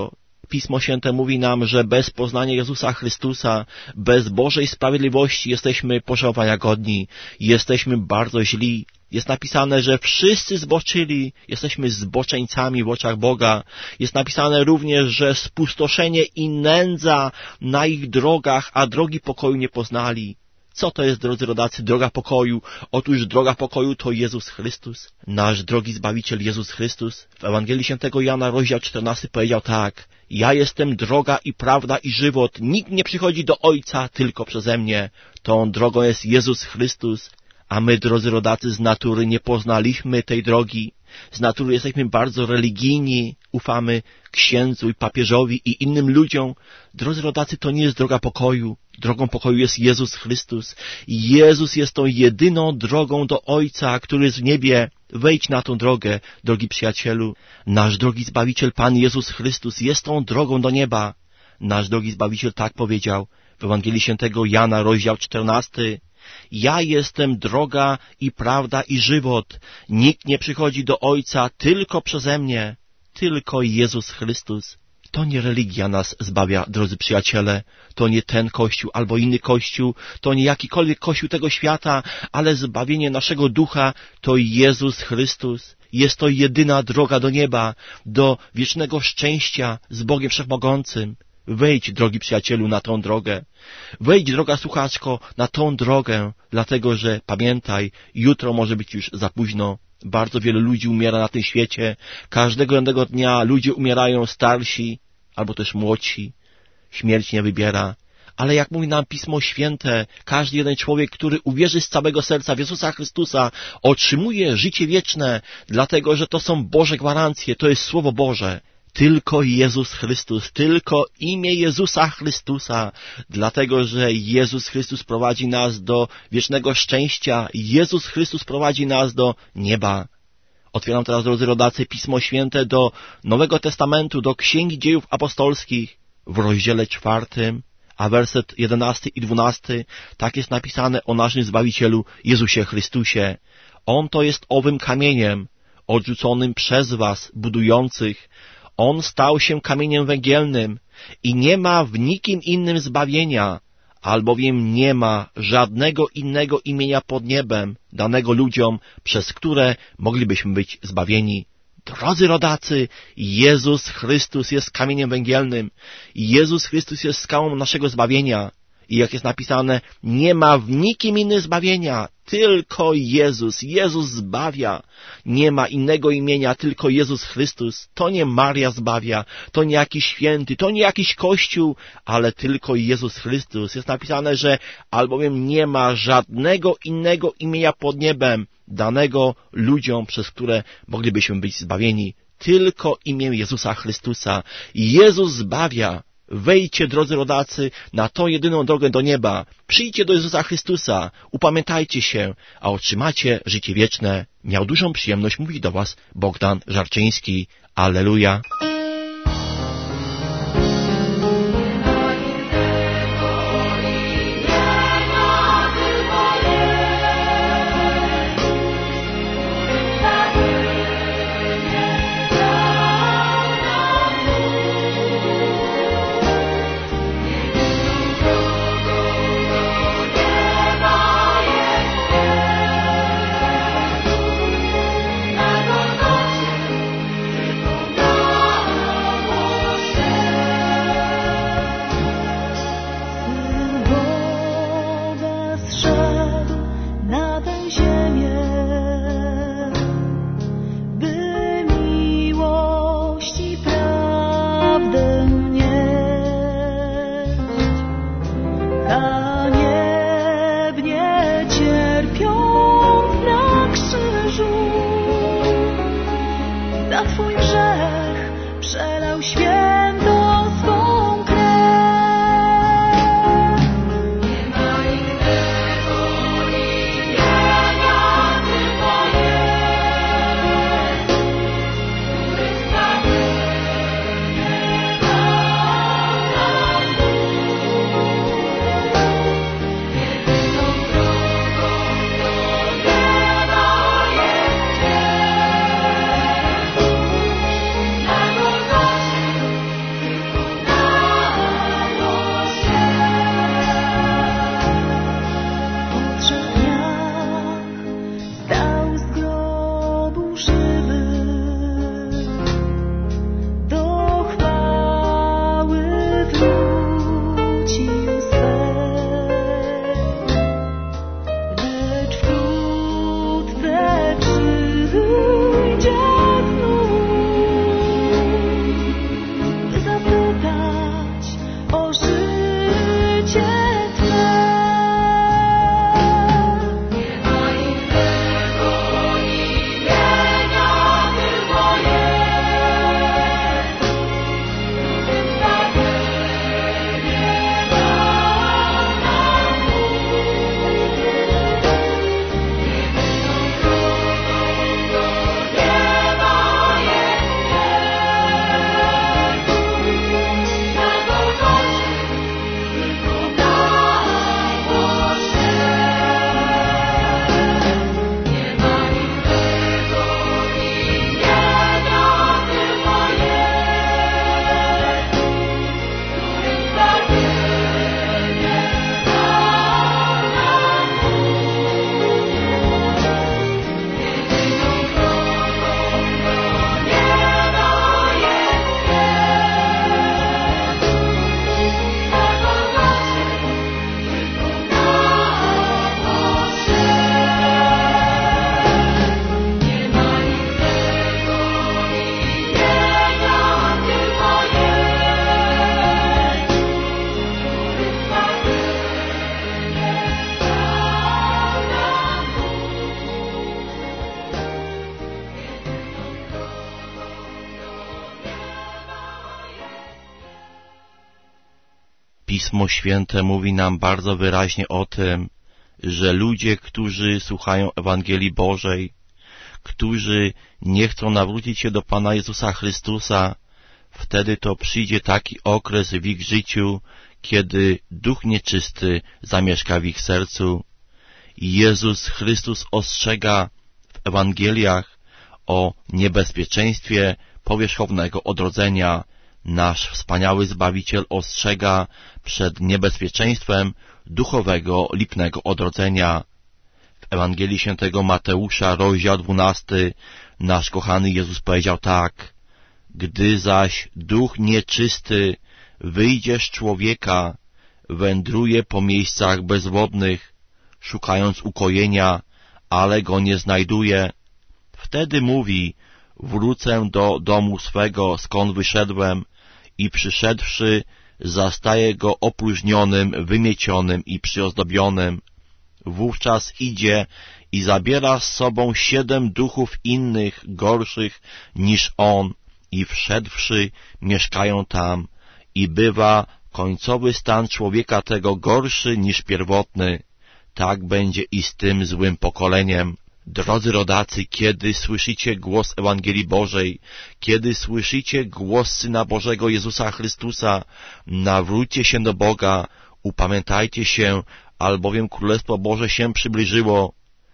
Speaker 1: Pismo Święte mówi nam, że bez poznania Jezusa Chrystusa, bez Bożej sprawiedliwości jesteśmy pożałowania godni, jesteśmy bardzo źli. Jest napisane, że wszyscy zboczyli, jesteśmy zboczeńcami w oczach Boga. Jest napisane również, że spustoszenie i nędza na ich drogach, a drogi pokoju nie poznali. Co to jest, drodzy rodacy, droga pokoju? Otóż droga pokoju to Jezus Chrystus, nasz drogi Zbawiciel Jezus Chrystus. W Ewangelii Świętego Jana, rozdział czternasty, powiedział tak: ja jestem droga i prawda i żywot. Nikt nie przychodzi do Ojca tylko przeze mnie. Tą drogą jest Jezus Chrystus. A my, drodzy rodacy, z natury nie poznaliśmy tej drogi. Z natury jesteśmy bardzo religijni, ufamy księdzu i papieżowi i innym ludziom. Drodzy rodacy, to nie jest droga pokoju. Drogą pokoju jest Jezus Chrystus. Jezus jest tą jedyną drogą do Ojca, który jest w niebie. Wejdź na tą drogę, drogi przyjacielu. Nasz drogi Zbawiciel, Pan Jezus Chrystus, jest tą drogą do nieba. Nasz drogi Zbawiciel tak powiedział w Ewangelii Świętego Jana, rozdział czternasty. Ja jestem droga i prawda i żywot. Nikt nie przychodzi do Ojca tylko przeze mnie. Tylko Jezus Chrystus. To nie religia nas zbawia, drodzy przyjaciele. To nie ten kościół albo inny kościół. To nie jakikolwiek kościół tego świata, ale zbawienie naszego ducha to Jezus Chrystus. Jest to jedyna droga do nieba, do wiecznego szczęścia z Bogiem Wszechmogącym. Wejdź, drogi przyjacielu, na tą drogę. Wejdź, droga słuchaczko, na tą drogę, dlatego że pamiętaj, jutro może być już za późno. Bardzo wielu ludzi umiera na tym świecie. Każdego jednego dnia ludzie umierają starsi, albo też młodsi. Śmierć nie wybiera. Ale jak mówi nam Pismo Święte, każdy jeden człowiek, który uwierzy z całego serca w Jezusa Chrystusa, otrzymuje życie wieczne, dlatego że to są Boże gwarancje, to jest Słowo Boże. Tylko Jezus Chrystus, tylko imię Jezusa Chrystusa, dlatego że Jezus Chrystus prowadzi nas do wiecznego szczęścia, Jezus Chrystus prowadzi nas do nieba. Otwieram teraz, drodzy rodacy, Pismo Święte do Nowego Testamentu, do Księgi Dziejów Apostolskich, w rozdziale czwartym, a werset jedenasty i dwunasty, tak jest napisane o naszym Zbawicielu Jezusie Chrystusie. On to jest owym kamieniem, odrzuconym przez was, budujących. On stał się kamieniem węgielnym i nie ma w nikim innym zbawienia, albowiem nie ma żadnego innego imienia pod niebem danego ludziom, przez które moglibyśmy być zbawieni. Drodzy rodacy, Jezus Chrystus jest kamieniem węgielnym. Jezus Chrystus jest skałą naszego zbawienia. I jak jest napisane, nie ma w nikim innym zbawienia, tylko Jezus. Jezus zbawia. Nie ma innego imienia, tylko Jezus Chrystus. To nie Maria zbawia, to nie jakiś święty, to nie jakiś kościół, ale tylko Jezus Chrystus. Jest napisane, że albowiem nie ma żadnego innego imienia pod niebem danego ludziom, przez które moglibyśmy być zbawieni. Tylko imię Jezusa Chrystusa. Jezus zbawia. Wejdźcie, drodzy rodacy, na tą jedyną drogę do nieba. Przyjdźcie do Jezusa Chrystusa, upamiętajcie się, a otrzymacie życie wieczne. Miał dużą przyjemność mówić do was Bogdan Żarczyński. Alleluja.
Speaker 5: Oh
Speaker 1: Pismo Święte mówi nam bardzo wyraźnie o tym, że ludzie, którzy słuchają Ewangelii Bożej, którzy nie chcą nawrócić się do Pana Jezusa Chrystusa, wtedy to przyjdzie taki okres w ich życiu, kiedy duch nieczysty zamieszka w ich sercu. I Jezus Chrystus ostrzega w Ewangeliach o niebezpieczeństwie powierzchownego odrodzenia. Nasz wspaniały Zbawiciel ostrzega przed niebezpieczeństwem duchowego, lipnego odrodzenia. W Ewangelii Świętego Mateusza, rozdział dwunasty, nasz kochany Jezus powiedział tak: gdy zaś duch nieczysty wyjdzie z człowieka, wędruje po miejscach bezwodnych, szukając ukojenia, ale go nie znajduje. Wtedy mówi: wrócę do domu swego, skąd wyszedłem, i przyszedłszy, zastaje go opróżnionym, wymiecionym i przyozdobionym. Wówczas idzie i zabiera z sobą siedem duchów innych, gorszych niż on, i wszedłszy, mieszkają tam, i bywa końcowy stan człowieka tego gorszy niż pierwotny. Tak będzie i z tym złym pokoleniem. Drodzy rodacy, kiedy słyszycie głos Ewangelii Bożej, kiedy słyszycie głos Syna Bożego Jezusa Chrystusa, nawróćcie się do Boga, upamiętajcie się, albowiem Królestwo Boże się przybliżyło.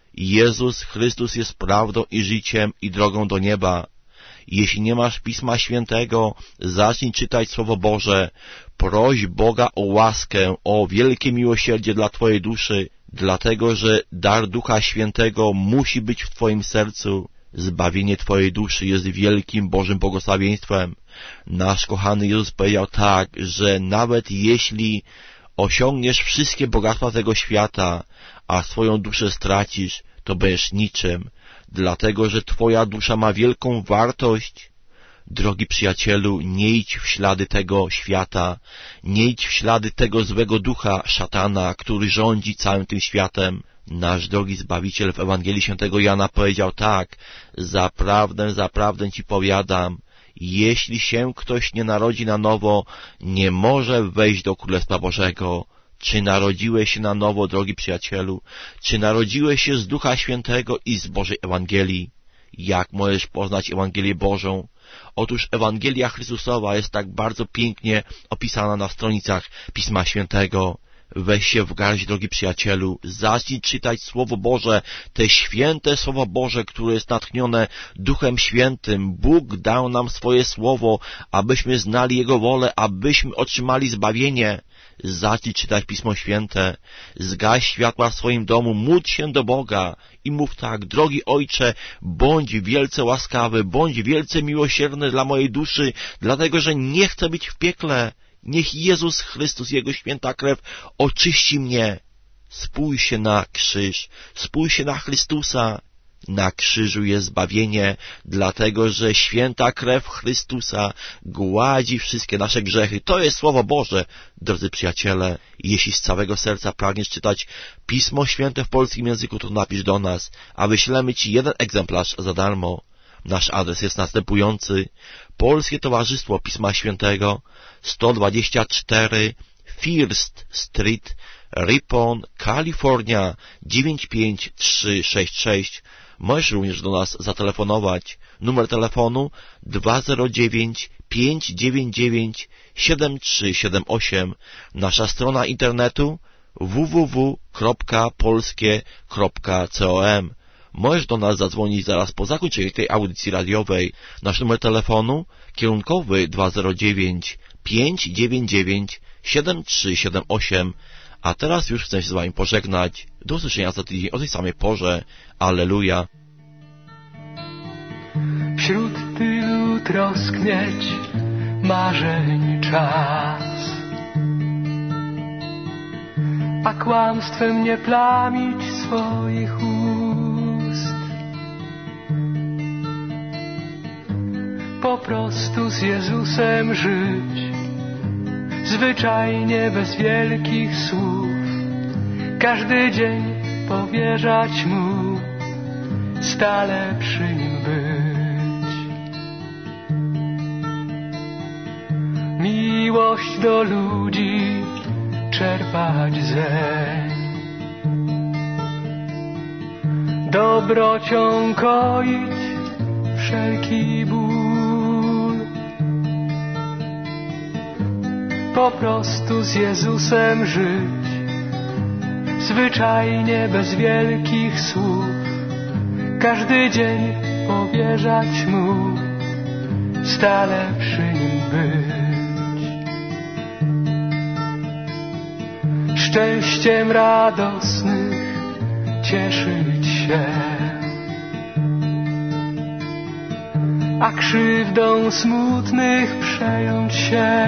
Speaker 1: Jezus Chrystus jest prawdą i życiem i drogą do nieba. Jeśli nie masz Pisma Świętego, zacznij czytać Słowo Boże, proś Boga o łaskę, o wielkie miłosierdzie dla twojej duszy, dlatego że dar Ducha Świętego musi być w twoim sercu. Zbawienie twojej duszy jest wielkim Bożym błogosławieństwem. Nasz kochany Jezus powiedział tak, że nawet jeśli osiągniesz wszystkie bogactwa tego świata, a swoją duszę stracisz, to będziesz niczym, dlatego że twoja dusza ma wielką wartość. Drogi przyjacielu, nie idź w ślady tego świata, nie idź w ślady tego złego ducha, szatana, który rządzi całym tym światem. Nasz drogi Zbawiciel w Ewangelii Świętego Jana powiedział tak: zaprawdę, zaprawdę ci powiadam, jeśli się ktoś nie narodzi na nowo, nie może wejść do Królestwa Bożego. Czy narodziłeś się na nowo, drogi przyjacielu? Czy narodziłeś się z Ducha Świętego i z Bożej Ewangelii? Jak możesz poznać Ewangelię Bożą? Otóż Ewangelia Chrystusowa jest tak bardzo pięknie opisana na stronicach Pisma Świętego. Weź się w garść, drogi przyjacielu, zacznij czytać Słowo Boże, te święte Słowo Boże, które jest natchnione Duchem Świętym. Bóg dał nam swoje Słowo, abyśmy znali Jego wolę, abyśmy otrzymali zbawienie. Zacznij czytać Pismo Święte, zgaś światła w swoim domu, módl się do Boga i mów tak: drogi Ojcze, bądź wielce łaskawy, bądź wielce miłosierny dla mojej duszy, dlatego że nie chcę być w piekle. Niech Jezus Chrystus, Jego święta krew oczyści mnie. Spójrz się na krzyż, spójrz się na Chrystusa. Na krzyżu jest zbawienie, dlatego że święta krew Chrystusa gładzi wszystkie nasze grzechy. To jest Słowo Boże, drodzy przyjaciele. Jeśli z całego serca pragniesz czytać Pismo Święte w polskim języku, to napisz do nas, a wyślemy Ci jeden egzemplarz za darmo. Nasz adres jest następujący: Polskie Towarzystwo Pisma Świętego, sto dwadzieścia cztery First Street, Ripon, Kalifornia dziewięć pięć trzy sześć sześć. Możesz również do nas zatelefonować. Numer telefonu dwa zero dziewięć pięć dziewięć dziewięć siedem trzy siedem osiem. Nasza strona internetu w w w kropka polskie kropka com. Możesz do nas zadzwonić zaraz po zakończeniu tej audycji radiowej. Nasz numer telefonu kierunkowy dwa zero dziewięć pięć dziewięć dziewięć siedem trzy siedem osiem. A teraz już chcę się z Wami pożegnać. Do usłyszenia za tydzień o tej samej porze. Alleluja.
Speaker 4: Wśród tylu trosk mieć marzeń czas, a kłamstwem nie plamić swoich ust. Po prostu z Jezusem żyć, zwyczajnie bez wielkich słów, każdy dzień powierzać Mu, stale przy Nim być. Miłość do ludzi czerpać zeń. Dobrocią koić wszelki ból, po prostu z Jezusem żyć, zwyczajnie bez wielkich słów, każdy dzień powierzać Mu, stale przy Nim być. Szczęściem radosnych cieszyć się, a krzywdą smutnych przejąć się.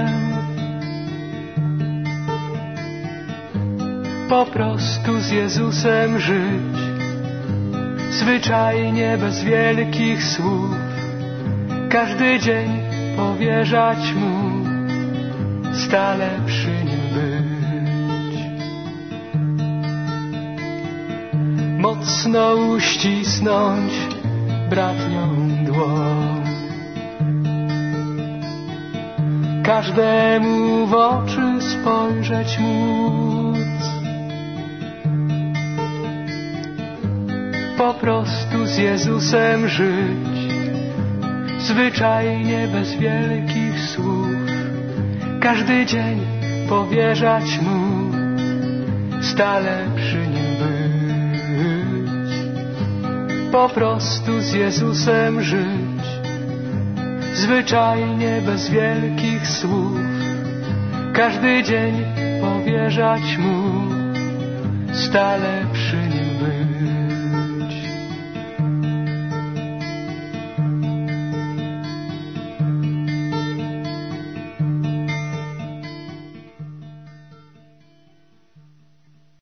Speaker 4: Po prostu z Jezusem żyć, zwyczajnie bez wielkich słów, każdy dzień powierzać Mu, stale przy Nim być. Mocno uścisnąć bratnią dłoń, każdemu w oczy spojrzeć móc, po prostu z Jezusem żyć, zwyczajnie bez wielkich słów, każdy dzień powierzać Mu, stale przy Nim być. Po prostu z Jezusem żyć, zwyczajnie bez wielkich słów, każdy dzień powierzać Mu, stale przy Nim być.